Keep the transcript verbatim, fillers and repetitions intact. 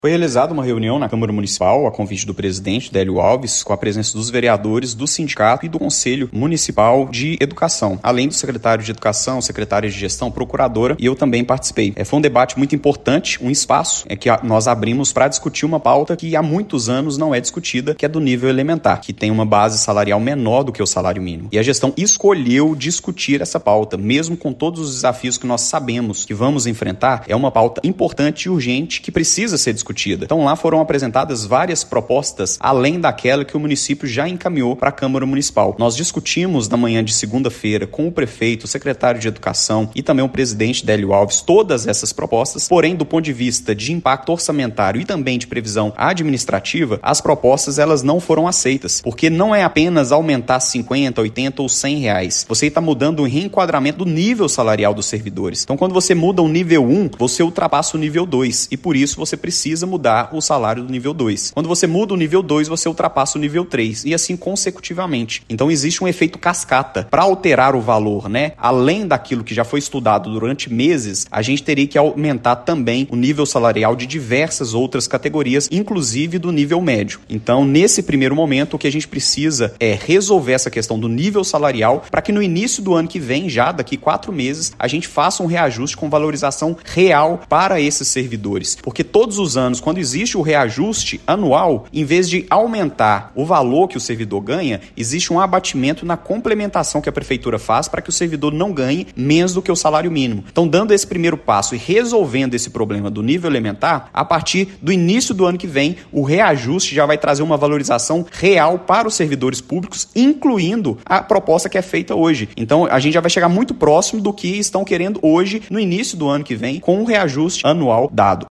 Foi realizada uma reunião na Câmara Municipal, a convite do presidente, Délio Alves, com a presença dos vereadores, do sindicato e do Conselho Municipal de Educação, além do secretário de Educação, secretária de Gestão, procuradora, e eu também participei. É, foi um debate muito importante, um espaço é que nós abrimos para discutir uma pauta que há muitos anos não é discutida, que é do nível elementar, que tem uma base salarial menor do que o salário mínimo. E a gestão escolheu discutir essa pauta, mesmo com todos os desafios que nós sabemos que vamos enfrentar, é uma pauta importante e urgente que precisa ser discutida. Então lá foram apresentadas várias propostas além daquela que o município já encaminhou para a Câmara Municipal. Nós discutimos na manhã de segunda-feira com o prefeito, o secretário de Educação e também o presidente Délio Alves todas essas propostas, porém do ponto de vista de impacto orçamentário e também de previsão administrativa, as propostas elas não foram aceitas, porque não é apenas aumentar cinquenta, oitenta ou cem reais. Você está mudando o reenquadramento do nível salarial dos servidores. Então quando você muda o nível um, você ultrapassa o nível dois e por isso você precisa mudar o salário do nível dois. Quando você muda o nível dois, você ultrapassa o nível três e assim consecutivamente. Então existe um efeito cascata. Para alterar o valor, né? Além daquilo que já foi estudado durante meses, a gente teria que aumentar também o nível salarial de diversas outras categorias, inclusive do nível médio. Então, nesse primeiro momento, o que a gente precisa é resolver essa questão do nível salarial para que no início do ano que vem, já daqui quatro meses, a gente faça um reajuste com valorização real para esses servidores. Porque todos os anos, quando existe o reajuste anual, em vez de aumentar o valor que o servidor ganha, existe um abatimento na complementação que a prefeitura faz para que o servidor não ganhe menos do que o salário mínimo. Então, dando esse primeiro passo e resolvendo esse problema do nível elementar, a partir do início do ano que vem, o reajuste já vai trazer uma valorização real para os servidores públicos, incluindo a proposta que é feita hoje. Então, a gente já vai chegar muito próximo do que estão querendo hoje, no início do ano que vem, com o reajuste anual dado.